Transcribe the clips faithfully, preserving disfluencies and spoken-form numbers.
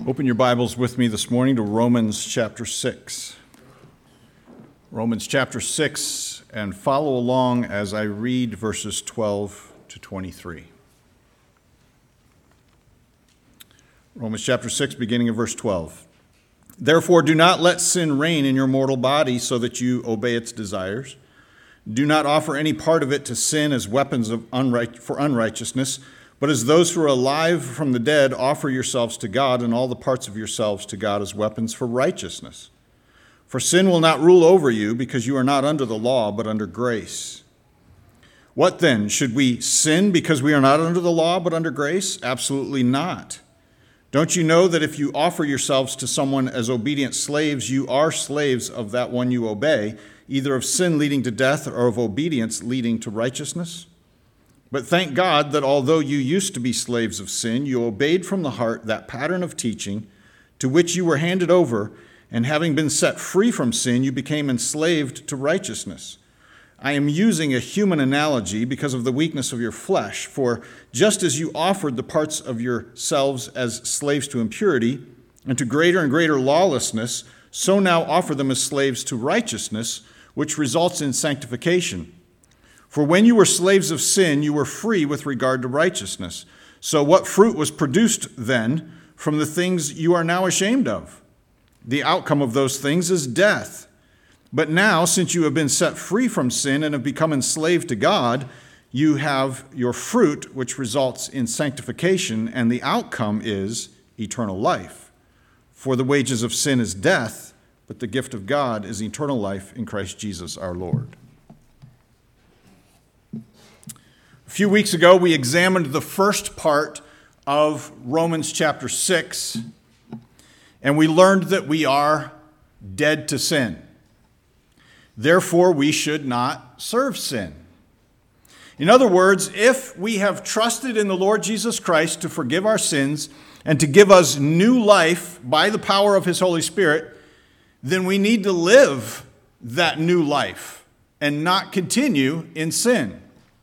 Open your Bibles with me this morning to Romans chapter six. Romans chapter six, and follow along as I read verses twelve to twenty-three. Romans chapter six, beginning of verse twelve. Therefore, do not let sin reign in your mortal body so that you obey its desires. Do not offer any part of it to sin as weapons of unright- for unrighteousness, but as those who are alive from the dead, offer yourselves to God, and all the parts of yourselves to God as weapons for righteousness. For sin will not rule over you, because you are not under the law, but under grace. What then? Should we sin because we are not under the law, but under grace? Absolutely not. Don't you know that if you offer yourselves to someone as obedient slaves, you are slaves of that one you obey, either of sin leading to death or of obedience leading to righteousness? But thank God that although you used to be slaves of sin, you obeyed from the heart that pattern of teaching to which you were handed over, and having been set free from sin, you became enslaved to righteousness. I am using a human analogy because of the weakness of your flesh, for just as you offered the parts of yourselves as slaves to impurity and to greater and greater lawlessness, so now offer them as slaves to righteousness, which results in sanctification. For when you were slaves of sin, you were free with regard to righteousness. So what fruit was produced then from the things you are now ashamed of? The outcome of those things is death. But now, since you have been set free from sin and have become enslaved to God, you have your fruit, which results in sanctification, and the outcome is eternal life. For the wages of sin is death, but the gift of God is eternal life in Christ Jesus our Lord. A few weeks ago, we examined the first part of Romans chapter six, and we learned that we are dead to sin. Therefore, we should not serve sin. In other words, if we have trusted in the Lord Jesus Christ to forgive our sins and to give us new life by the power of his Holy Spirit, then we need to live that new life and not continue in sin.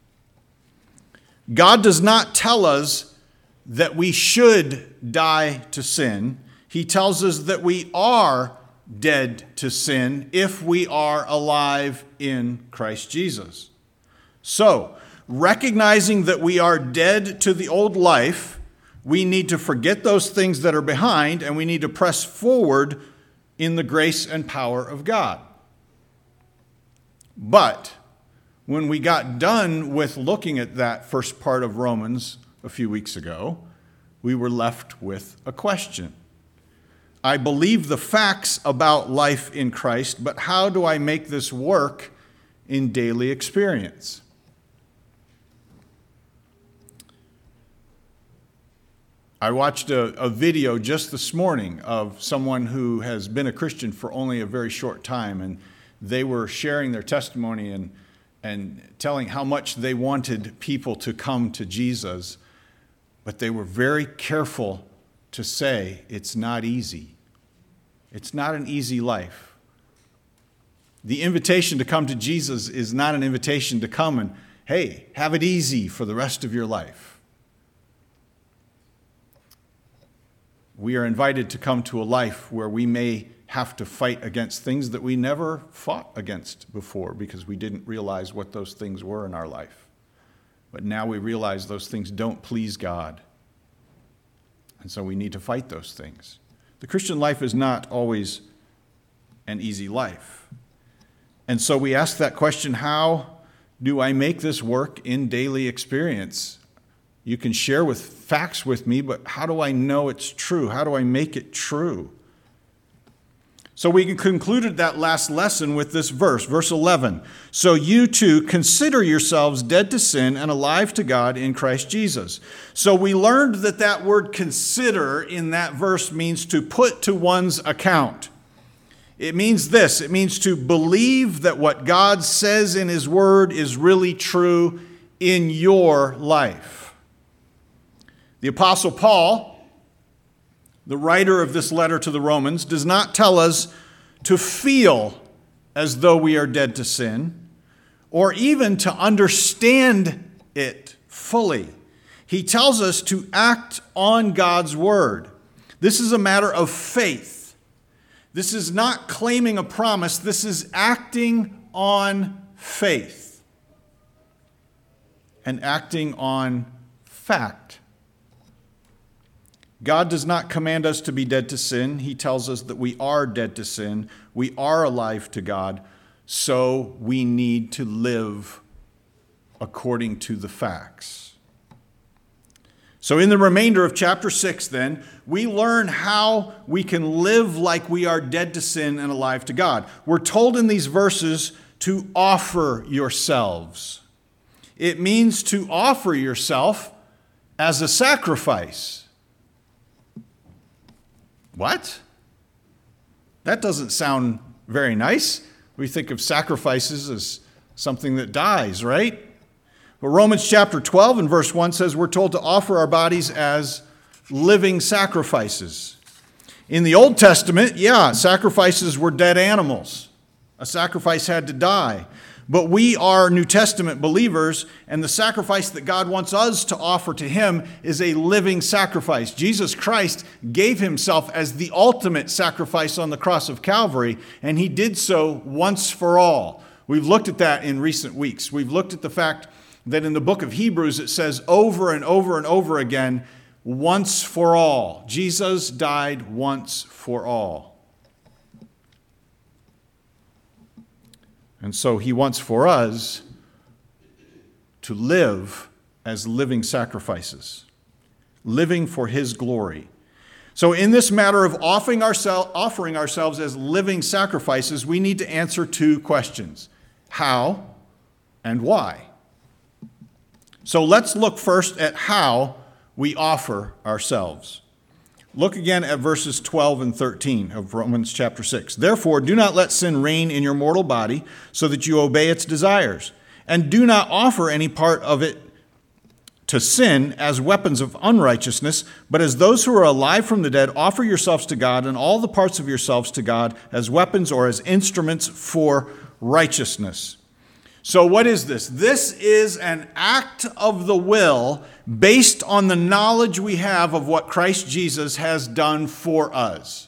God does not tell us that we should die to sin. He tells us that we are dead to sin if we are alive in Christ Jesus. So, recognizing that we are dead to the old life, we need to forget those things that are behind, and we need to press forward in the grace and power of God. But when we got done with looking at that first part of Romans a few weeks ago, we were left with a question. I believe the facts about life in Christ, but how do I make this work in daily experience? I watched a, a video just this morning of someone who has been a Christian for only a very short time, and they were sharing their testimony and and telling how much they wanted people to come to Jesus, but they were very careful to say it's not easy. It's not an easy life. The invitation to come to Jesus is not an invitation to come and, hey, have it easy for the rest of your life. We are invited to come to a life where we may have to fight against things that we never fought against before because we didn't realize what those things were in our life. But now we realize those things don't please God. And so we need to fight those things. The Christian life is not always an easy life. And so we ask that question, how do I make this work in daily experience? You can share with facts with me, but how do I know it's true? How do I make it true? So we concluded that last lesson with this verse, verse eleven. So you too consider yourselves dead to sin and alive to God in Christ Jesus. So we learned that that word consider in that verse means to put to one's account. It means this. It means to believe that what God says in his word is really true in your life. The Apostle Paul, the writer of this letter to the Romans, does not tell us to feel as though we are dead to sin, or even to understand it fully. He tells us to act on God's word. This is a matter of faith. This is not claiming a promise. This is acting on faith and acting on fact. God does not command us to be dead to sin. He tells us that we are dead to sin. We are alive to God. So we need to live according to the facts. So in the remainder of chapter six, then, we learn how we can live like we are dead to sin and alive to God. We're told in these verses to offer yourselves. It means to offer yourself as a sacrifice. What? That doesn't sound very nice. We think of sacrifices as something that dies, right? But Romans chapter twelve and verse one says we're told to offer our bodies as living sacrifices. In the Old Testament, yeah, sacrifices were dead animals. A sacrifice had to die. But we are New Testament believers, and the sacrifice that God wants us to offer to him is a living sacrifice. Jesus Christ gave himself as the ultimate sacrifice on the cross of Calvary, and he did so once for all. We've looked at that in recent weeks. We've looked at the fact that in the book of Hebrews it says over and over and over again, once for all. Jesus died once for all. And so he wants for us to live as living sacrifices, living for his glory. So in this matter of offering, ourselves, offering ourselves as living sacrifices, we need to answer two questions: how and why? So let's look first at how we offer ourselves. Look again at verses twelve and thirteen of Romans chapter six. Therefore, do not let sin reign in your mortal body so that you obey its desires. And do not offer any part of it to sin as weapons of unrighteousness, but as those who are alive from the dead, offer yourselves to God and all the parts of yourselves to God as weapons or as instruments for righteousness. So what is this? This is an act of the will based on the knowledge we have of what Christ Jesus has done for us.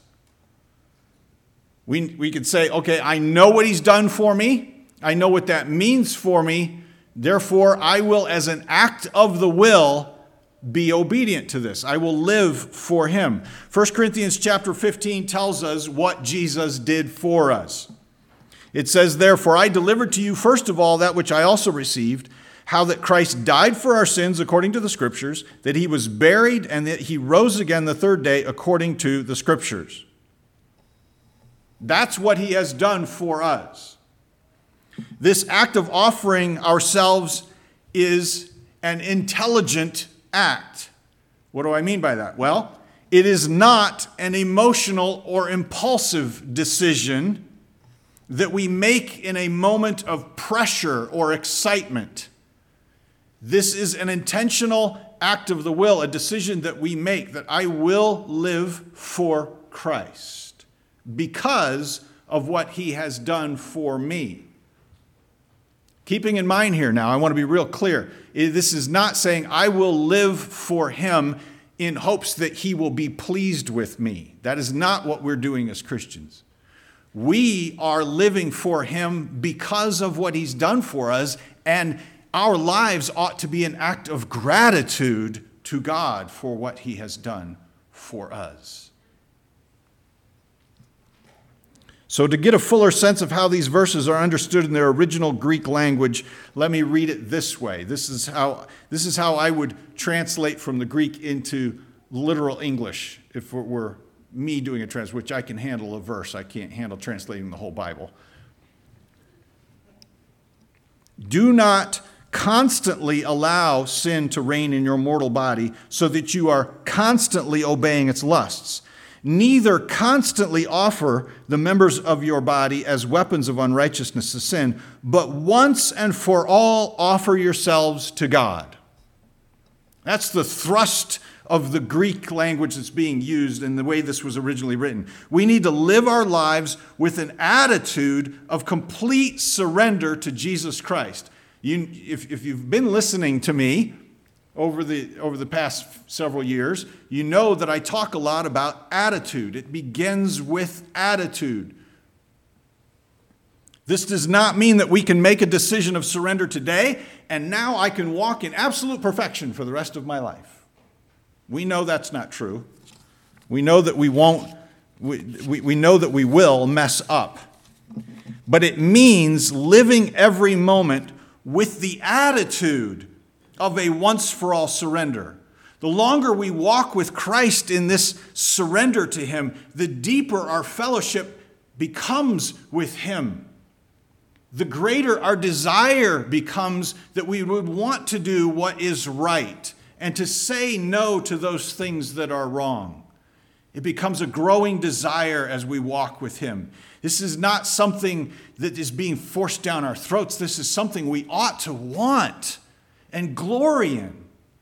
We, we could say, okay, I know what he's done for me. I know what that means for me. Therefore, I will, as an act of the will, be obedient to this. I will live for him. First Corinthians chapter fifteen tells us what Jesus did for us. It says, therefore, I delivered to you first of all that which I also received, how that Christ died for our sins according to the Scriptures, that he was buried, and that he rose again the third day according to the Scriptures. That's what he has done for us. This act of offering ourselves is an intelligent act. What do I mean by that? Well, it is not an emotional or impulsive decision that we make in a moment of pressure or excitement. This is an intentional act of the will, a decision that we make that I will live for Christ because of what he has done for me. Keeping in mind here now, I want to be real clear. This is not saying I will live for him in hopes that he will be pleased with me. That is not what we're doing as Christians. We are living for him because of what he's done for us, and our lives ought to be an act of gratitude to God for what he has done for us. So to get a fuller sense of how these verses are understood in their original Greek language, let me read it this way. This is how, this is how I would translate from the Greek into literal English if it were me doing a translation, which I can handle a verse. I can't handle translating the whole Bible. Do not constantly allow sin to reign in your mortal body so that you are constantly obeying its lusts. Neither constantly offer the members of your body as weapons of unrighteousness to sin, but once and for all offer yourselves to God. That's the thrust of the Greek language that's being used and the way this was originally written. We need to live our lives with an attitude of complete surrender to Jesus Christ. You, if, if you've been listening to me, over the, over the past several years, you know that I talk a lot about attitude. It begins with attitude. This does not mean that we can make a decision of surrender today, and now I can walk in absolute perfection for the rest of my life. We know that's not true. We know that we won't, we, we, we know that we will mess up. But it means living every moment with the attitude of a once-for-all surrender. The longer we walk with Christ in this surrender to Him, the deeper our fellowship becomes with Him. The greater our desire becomes that we would want to do what is right and to say no to those things that are wrong. It becomes a growing desire as we walk with Him. This is not something that is being forced down our throats. This is something we ought to want and glory in.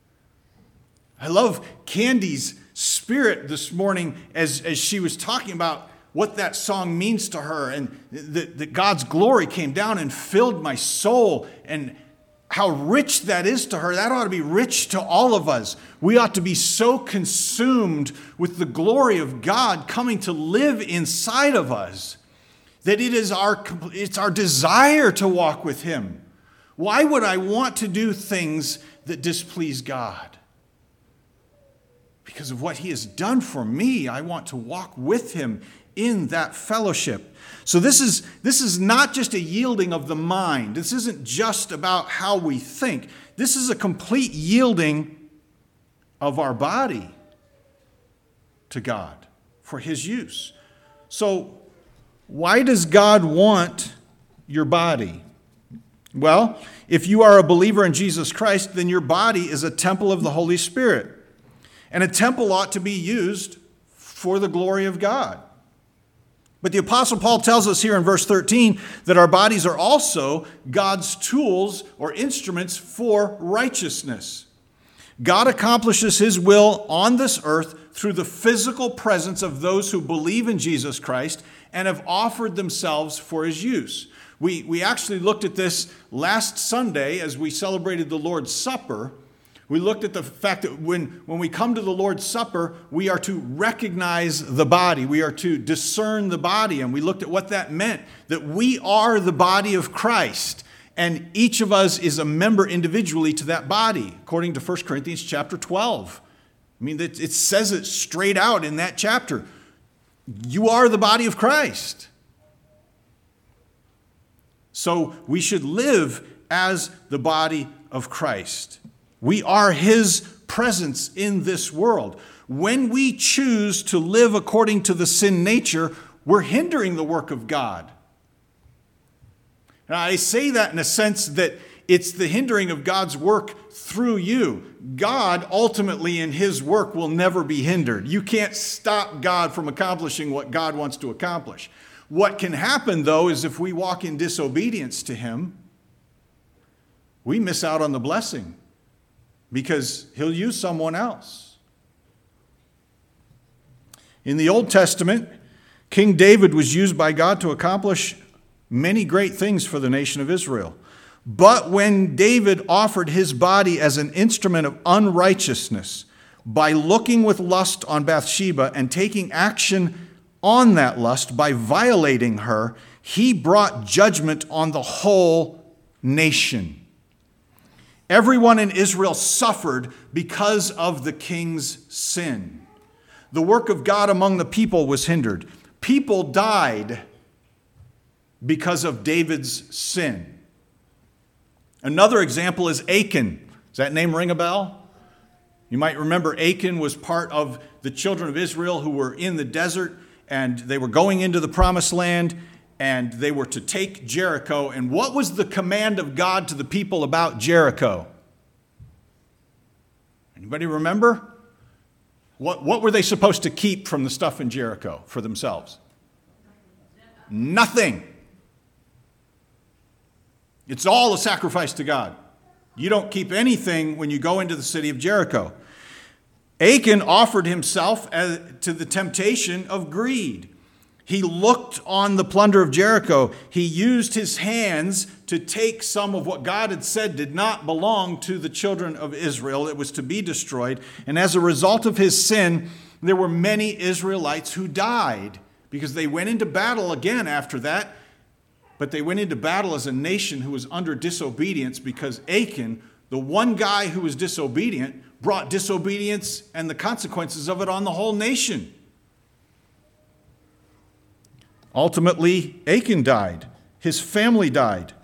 I love Candy's spirit this morning as, as she was talking about what that song means to her, and that, that God's glory came down and filled my soul, and how rich that is to her. That ought to be rich to all of us. We ought to be so consumed with the glory of God coming to live inside of us that it is our, it's our desire to walk with Him. Why would I want to do things that displease God? Because of what He has done for me. I want to walk with Him in that fellowship. So this is, this is not just a yielding of the mind. This isn't just about how we think. This is a complete yielding of our body to God for His use. So why does God want your body? Well, if you are a believer in Jesus Christ, then your body is a temple of the Holy Spirit. And a temple ought to be used for the glory of God. But the Apostle Paul tells us here in verse thirteen that our bodies are also God's tools or instruments for righteousness. God accomplishes His will on this earth through the physical presence of those who believe in Jesus Christ and have offered themselves for His use. We, we actually looked at this last Sunday as we celebrated the Lord's Supper. We looked at the fact that when, when we come to the Lord's Supper, we are to recognize the body. We are to discern the body. And we looked at what that meant, that we are the body of Christ. And each of us is a member individually to that body, according to First Corinthians chapter twelve. I mean, it, it says it straight out in that chapter. You are the body of Christ. So we should live as the body of Christ. We are His presence in this world. When we choose to live according to the sin nature, we're hindering the work of God. Now, I say that in a sense that it's the hindering of God's work through you. God, ultimately, in His work will never be hindered. You can't stop God from accomplishing what God wants to accomplish. What can happen, though, is if we walk in disobedience to Him, we miss out on the blessing. Because He'll use someone else. In the Old Testament, King David was used by God to accomplish many great things for the nation of Israel. But when David offered his body as an instrument of unrighteousness by looking with lust on Bathsheba and taking action on that lust by violating her, he brought judgment on the whole nation. Everyone in Israel suffered because of the king's sin. The work of God among the people was hindered. People died because of David's sin. Another example is Achan. Does that name ring a bell? You might remember Achan was part of the children of Israel who were in the desert, and they were going into the promised land, and they were to take Jericho. And what was the command of God to the people about Jericho? Anybody remember? What, what were they supposed to keep from the stuff in Jericho for themselves? Nothing. It's all a sacrifice to God. You don't keep anything when you go into the city of Jericho. Achan offered himself as, to the temptation of greed. He looked on the plunder of Jericho. He used his hands to take some of what God had said did not belong to the children of Israel. It was to be destroyed. And as a result of his sin, there were many Israelites who died because they went into battle again after that. But they went into battle as a nation who was under disobedience because Achan, the one guy who was disobedient, brought disobedience and the consequences of it on the whole nation. Ultimately, Achan died. His family died.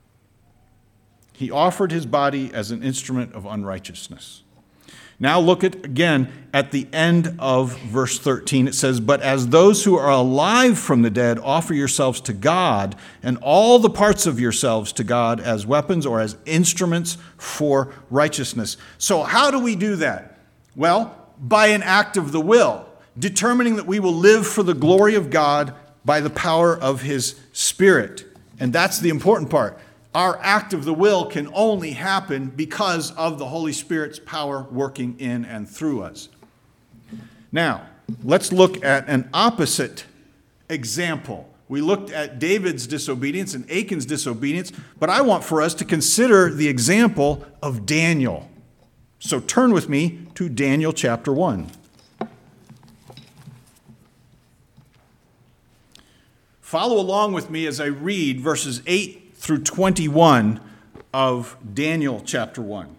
He offered his body as an instrument of unrighteousness. Now look at again at the end of verse thirteen. It says, "But as those who are alive from the dead, offer yourselves to God, and all the parts of yourselves to God as weapons or as instruments for righteousness." So how do we do that? Well, by an act of the will, determining that we will live for the glory of God by the power of his Spirit. And that's the important part. Our act of the will can only happen because of the Holy Spirit's power working in and through us. Now, let's look at an opposite example. We looked at David's disobedience and Achan's disobedience, but I want for us to consider the example of Daniel. So turn with me to Daniel chapter one. Follow along with me as I read verses eight through twenty-one of Daniel chapter one.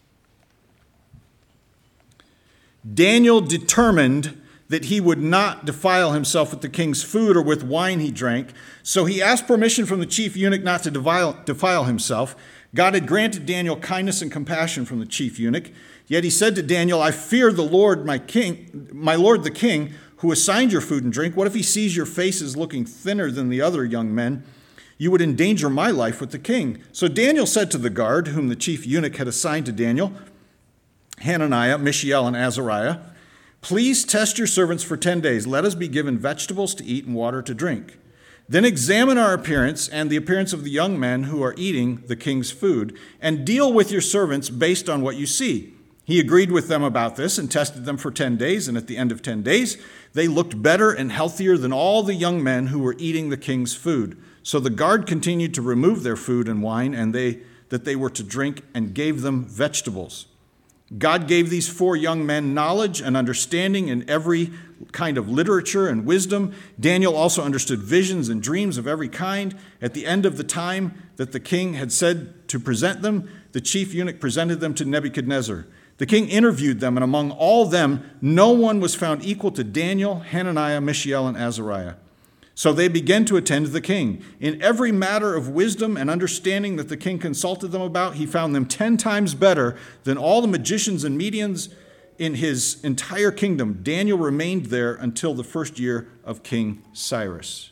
Daniel determined that he would not defile himself with the king's food or with wine he drank, so he asked permission from the chief eunuch not to defile, defile himself. God had granted Daniel kindness and compassion from the chief eunuch, yet he said to Daniel, "I fear the Lord, my king, my lord the king, who assigned your food and drink. What if he sees your faces looking thinner than the other young men? You would endanger my life with the king." So Daniel said to the guard, whom the chief eunuch had assigned to Daniel, Hananiah, Mishael, and Azariah, "Please test your servants for ten days. Let us be given vegetables to eat and water to drink. Then examine our appearance and the appearance of the young men who are eating the king's food, and deal with your servants based on what you see." He agreed with them about this and tested them for ten days, and at the end of ten days, they looked better and healthier than all the young men who were eating the king's food. So the guard continued to remove their food and wine and they that they were to drink and gave them vegetables. God gave these four young men knowledge and understanding in every kind of literature and wisdom. Daniel also understood visions and dreams of every kind. At the end of the time that the king had said to present them, the chief eunuch presented them to Nebuchadnezzar. The king interviewed them, and among all them, no one was found equal to Daniel, Hananiah, Mishael, and Azariah. So they began to attend the king. In every matter of wisdom and understanding that the king consulted them about, he found them ten times better than all the magicians and mediums in his entire kingdom. Daniel remained there until the first year of King Cyrus.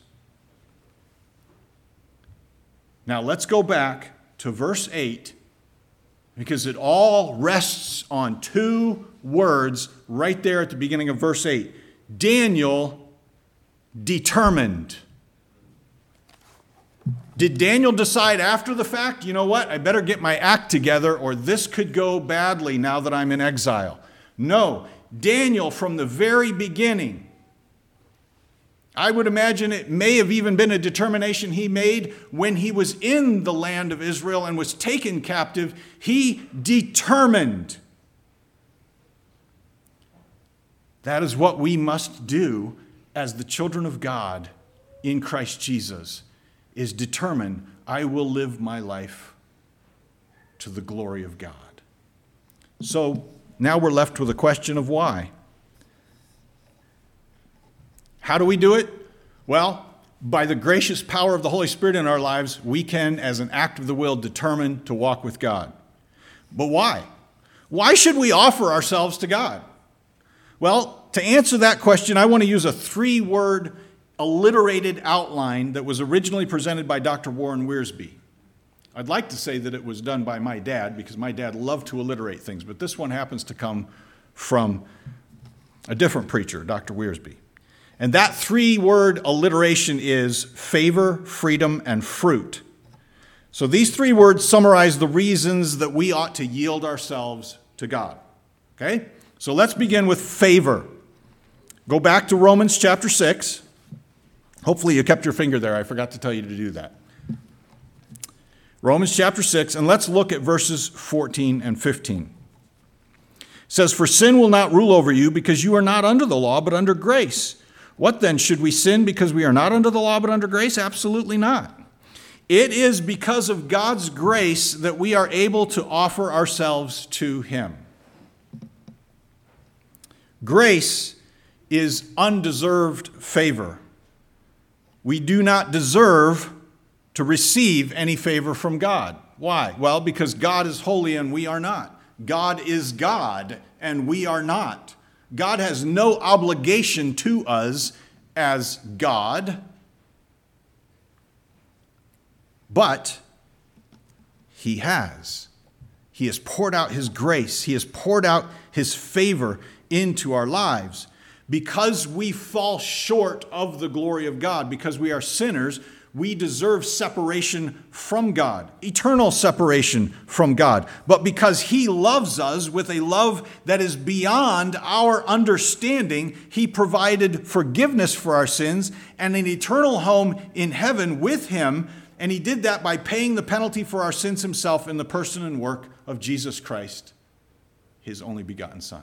Now let's go back to verse eight, because it all rests on two words right there at the beginning of verse eight. Daniel determined. Did Daniel decide after the fact, you know what, I better get my act together or this could go badly now that I'm in exile? No, Daniel from the very beginning, I would imagine it may have even been a determination he made when he was in the land of Israel and was taken captive. He determined. That is what we must do as the children of God in Christ Jesus, is determine, I will live my life to the glory of God. So now we're left with a question of why. How do we do it? Well, by the gracious power of the Holy Spirit in our lives, we can, as an act of the will, determine to walk with God. But why? Why should we offer ourselves to God? Well, to answer that question, I want to use a three-word alliterated outline that was originally presented by Doctor Warren Wiersbe. I'd like to say that it was done by my dad, because my dad loved to alliterate things, but this one happens to come from a different preacher, Doctor Wiersbe. And that three-word alliteration is favor, freedom, and fruit. So these three words summarize the reasons that we ought to yield ourselves to God. Okay? So let's begin with favor. Go back to Romans chapter six. Hopefully you kept your finger there. I forgot to tell you to do that. Romans chapter six, and let's look at verses fourteen and fifteen. It says, "For sin will not rule over you, because you are not under the law, but under grace. What then? Should we sin because we are not under the law, but under grace? Absolutely not. It is because of God's grace that we are able to offer ourselves to him." Grace is undeserved favor. We do not deserve to receive any favor from God. Why? Well, because God is holy and we are not. God is God and we are not. God has no obligation to us as God, but he has. He has poured out his grace. He has poured out his favor into our lives. Because we fall short of the glory of God, because we are sinners, we deserve separation from God, eternal separation from God. But because he loves us with a love that is beyond our understanding, he provided forgiveness for our sins and an eternal home in heaven with him. And he did that by paying the penalty for our sins himself in the person and work of Jesus Christ, his only begotten Son.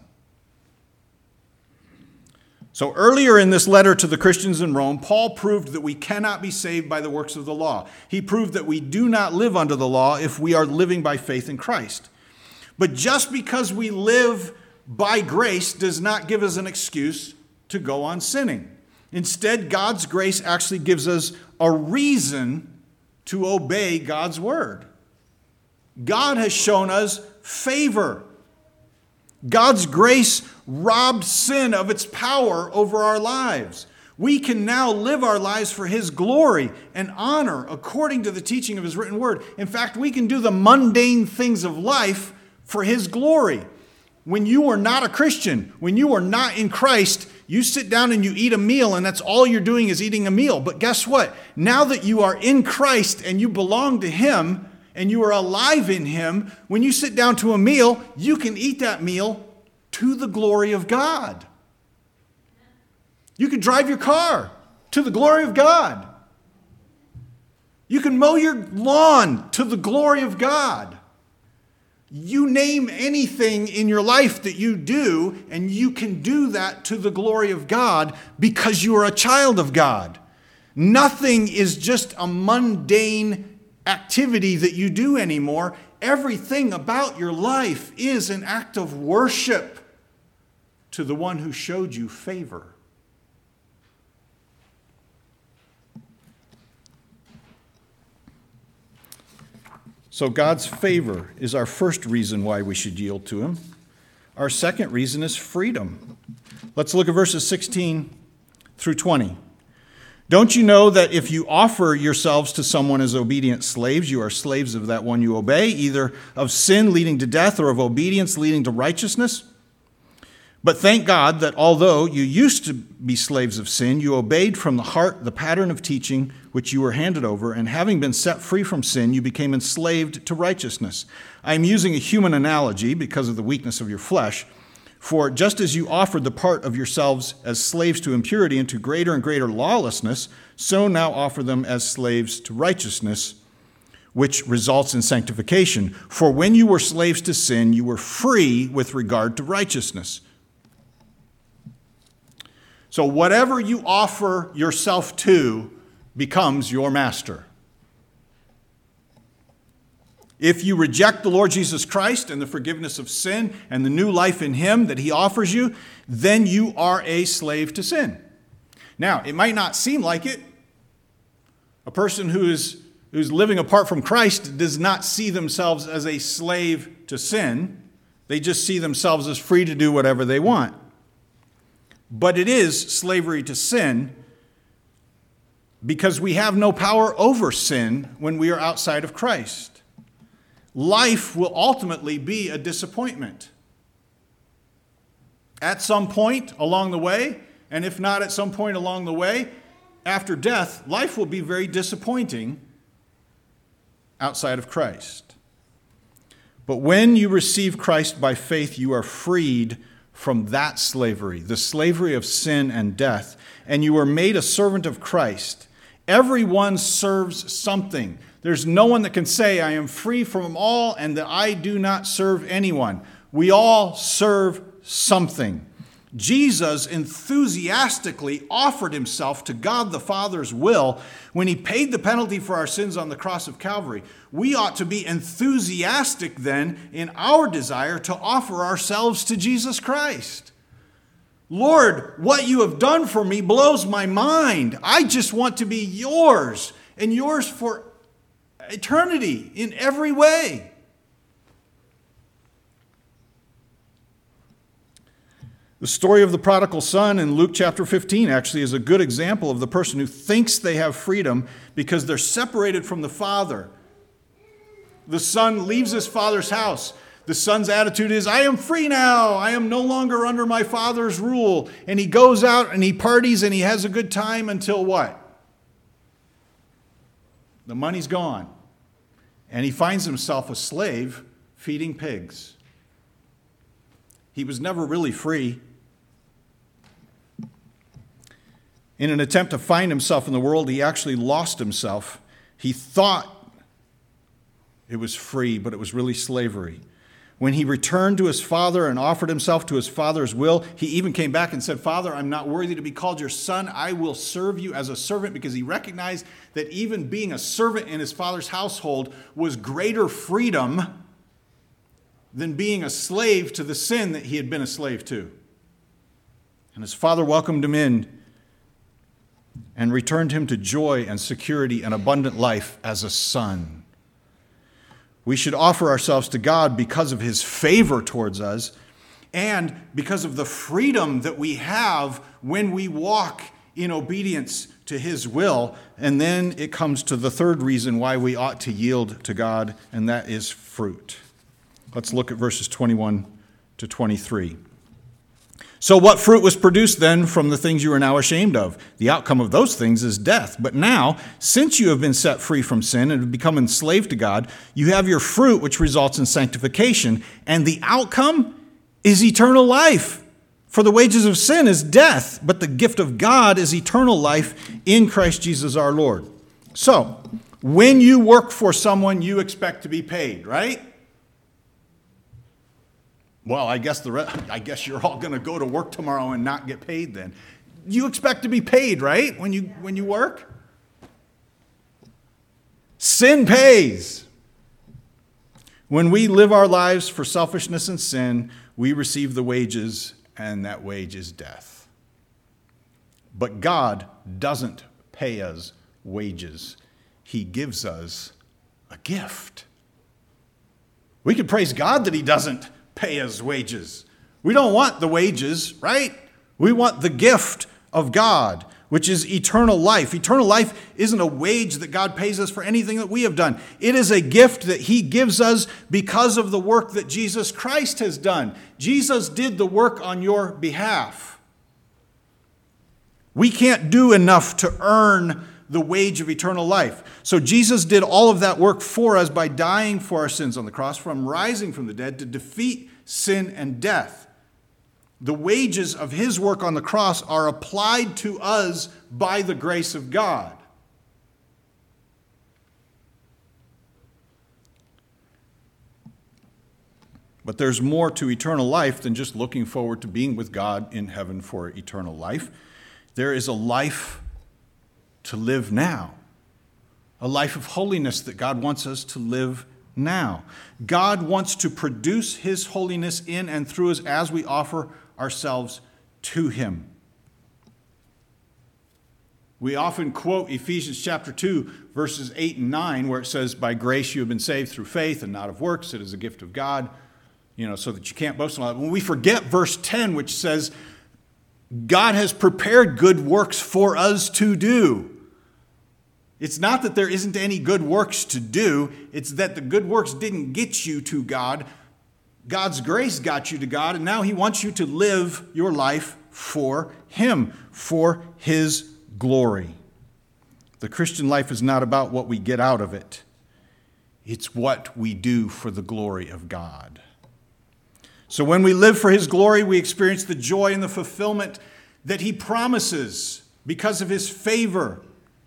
So earlier in this letter to the Christians in Rome, Paul proved that we cannot be saved by the works of the law. He proved that we do not live under the law if we are living by faith in Christ. But just because we live by grace does not give us an excuse to go on sinning. Instead, God's grace actually gives us a reason to obey God's word. God has shown us favor. God's grace robbed sin of its power over our lives. We can now live our lives for his glory and honor according to the teaching of his written word. In fact, we can do the mundane things of life for his glory. When you are not a Christian, when you are not in Christ, you sit down and you eat a meal, and that's all you're doing is eating a meal. But guess what? Now that you are in Christ and you belong to him and you are alive in him, when you sit down to a meal, you can eat that meal to the glory of God. You can drive your car to the glory of God. You can mow your lawn to the glory of God. You name anything in your life that you do, and you can do that to the glory of God because you are a child of God. Nothing is just a mundane activity that you do anymore. Everything about your life is an act of worship to the one who showed you favor. So God's favor is our first reason why we should yield to him. Our second reason is freedom. Let's look at verses sixteen through twenty. "Don't you know that if you offer yourselves to someone as obedient slaves, you are slaves of that one you obey, either of sin leading to death or of obedience leading to righteousness? But thank God that although you used to be slaves of sin, you obeyed from the heart the pattern of teaching which you were handed over, and having been set free from sin, you became enslaved to righteousness." I am using a human analogy because of the weakness of your flesh. "For just as you offered the part of yourselves as slaves to impurity and to greater and greater lawlessness, so now offer them as slaves to righteousness, which results in sanctification. For when you were slaves to sin, you were free with regard to righteousness." So whatever you offer yourself to becomes your master. If you reject the Lord Jesus Christ and the forgiveness of sin and the new life in him that he offers you, then you are a slave to sin. Now, it might not seem like it. A person who is who's living apart from Christ does not see themselves as a slave to sin. They just see themselves as free to do whatever they want. But it is slavery to sin because we have no power over sin when we are outside of Christ. Life will ultimately be a disappointment. At some point along the way, and if not at some point along the way, after death, life will be very disappointing outside of Christ. But when you receive Christ by faith, you are freed from that slavery, the slavery of sin and death, and you were made a servant of Christ. Everyone serves something. There's no one that can say, I am free from them all and that I do not serve anyone. We all serve something. Jesus enthusiastically offered himself to God the Father's will when he paid the penalty for our sins on the cross of Calvary. We ought to be enthusiastic then in our desire to offer ourselves to Jesus Christ. Lord, what you have done for me blows my mind. I just want to be yours and yours for eternity in every way. The story of the prodigal son in Luke chapter fifteen actually is a good example of the person who thinks they have freedom because they're separated from the father. The son leaves his father's house. The son's attitude is, I am free now. I am no longer under my father's rule. And he goes out and he parties and he has a good time until what? The money's gone. And he finds himself a slave feeding pigs. He was never really free. In an attempt to find himself in the world, he actually lost himself. He thought it was free, but it was really slavery. When he returned to his father and offered himself to his father's will, he even came back and said, Father, I'm not worthy to be called your son. I will serve you as a servant, because he recognized that even being a servant in his father's household was greater freedom than being a slave to the sin that he had been a slave to. And his father welcomed him in and returned him to joy and security and abundant life as a son. We should offer ourselves to God because of his favor towards us and because of the freedom that we have when we walk in obedience to his will. And then it comes to the third reason why we ought to yield to God, and that is fruit. Let's look at verses twenty-one to twenty-three. So what fruit was produced then from the things you are now ashamed of? The outcome of those things is death. But now, since you have been set free from sin and have become enslaved to God, you have your fruit, which results in sanctification, and the outcome is eternal life. For the wages of sin is death, but the gift of God is eternal life in Christ Jesus our Lord. So, when you work for someone, you expect to be paid, right? Well, I guess the re- I guess you're all going to go to work tomorrow and not get paid then. You expect to be paid, right, when you when you work? Sin pays. When we live our lives for selfishness and sin, we receive the wages, and that wage is death. But God doesn't pay us wages. He gives us a gift. We could praise God that he doesn't pay us wages. We don't want the wages, right? We want the gift of God, which is eternal life. Eternal life isn't a wage that God pays us for anything that we have done. It is a gift that he gives us because of the work that Jesus Christ has done. Jesus did the work on your behalf. We can't do enough to earn the wage of eternal life. So Jesus did all of that work for us by dying for our sins on the cross, from rising from the dead to defeat sin and death. The wages of his work on the cross are applied to us by the grace of God. But there's more to eternal life than just looking forward to being with God in heaven for eternal life. There is a life to live now, a life of holiness that God wants us to live now. God wants to produce his holiness in and through us as we offer ourselves to him. We often quote Ephesians chapter two, verses eight and nine, where it says, by grace you have been saved through faith and not of works. It is a gift of God, you know, so that you can't boast in all that. When we forget verse ten, which says, God has prepared good works for us to do. It's not that there isn't any good works to do. It's that the good works didn't get you to God. God's grace got you to God, and now he wants you to live your life for him, for his glory. The Christian life is not about what we get out of it. It's what we do for the glory of God. So when we live for his glory, we experience the joy and the fulfillment that he promises because of his favor,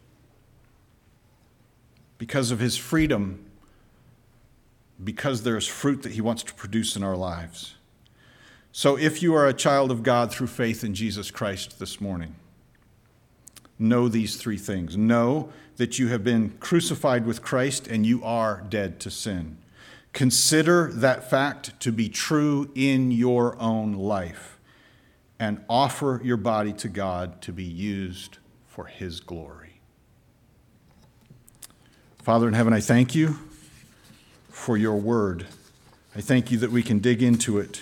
because of his freedom, because there is fruit that he wants to produce in our lives. So if you are a child of God through faith in Jesus Christ this morning, know these three things. Know that you have been crucified with Christ and you are dead to sin. Consider that fact to be true in your own life and offer your body to God to be used for his glory. Father in heaven, I thank you for your word. I thank you that we can dig into it,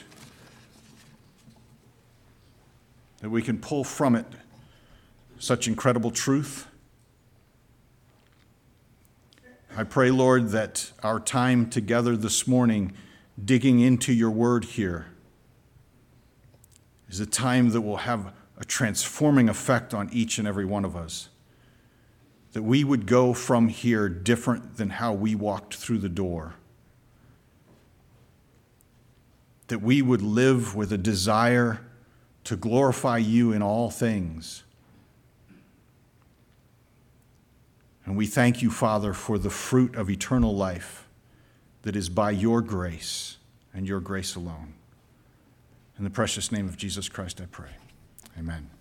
that we can pull from it such incredible truth. I pray, Lord, that our time together this morning, digging into your word here, is a time that will have a transforming effect on each and every one of us. That we would go from here different than how we walked through the door. That we would live with a desire to glorify you in all things. And we thank you, Father, for the fruit of eternal life that is by your grace and your grace alone. In the precious name of Jesus Christ, I pray. Amen.